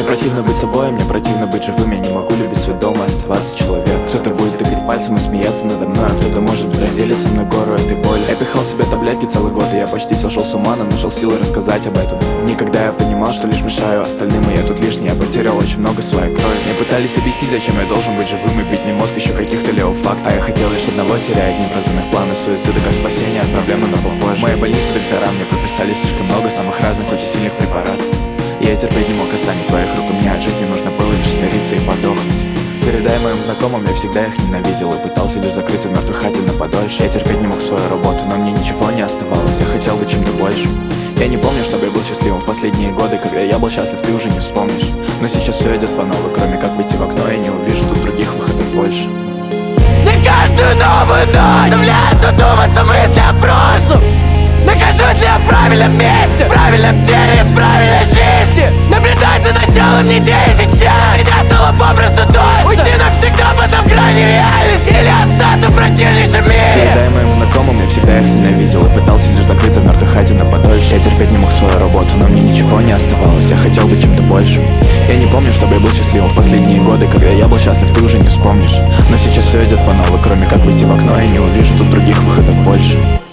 Мне противно быть собой, мне противно быть живым. Я не могу любить свой дом и оставаться человек. Кто-то будет тыкать пальцем и смеяться надо мной, а кто-то может быть разделить со мной гору этой боли. Я пихал себе таблетки целый год, и я почти сошел с ума, но нашел силы рассказать об этом. Никогда я понимал, что лишь мешаю остальным, и я тут лишний. Я потерял очень много своей крови. Мне пытались объяснить, зачем я должен быть живым, и бить мне мозг еще каких-то леофактов. А я хотел лишь одного, теряя дни в разных планах суицида как спасение от проблемы, но попозже. В моей больнице доктора мне прописали слишком много самых разных, очень сильных препаратов. Я терпеть не мог касания твоих рук, и мне от жизни нужно было лишь смириться и подохнуть. Передай моим знакомым, я всегда их ненавидел и пытался лишь закрыться в мертвой хате на подольше. Я терпеть не мог свою работу, но мне ничего не оставалось, я хотел быть чем-то большим. Я не помню, чтобы я был счастливым в последние годы. Когда я был счастлив, ты уже не вспомнишь. Но сейчас все идет по новой, кроме как выйти в окно, я не увижу тут других выходов больше. На каждую новую ночь заставляет задуматься мысли о прошлом. Нахожусь ли я в правильном месте, в правильном теле, в правильной жизни. Наблюдать за началом недели сейчас. Меня стало попросту дождь. Уйти навсегда потом крайней реальности, или остаться в противнейшем мире. Передай моим знакомым, я всегда их ненавидел и пытался лишь закрыться в мертвой хате на подольше. Я терпеть не мог свою работу, но мне ничего не оставалось, я хотел быть чем-то большим. Я не помню, чтобы я был счастливым в последние годы. Когда я был счастлив, ты уже не вспомнишь. Но сейчас все идет по новой, кроме как выйти в окно, я не увижу тут других выходов больше.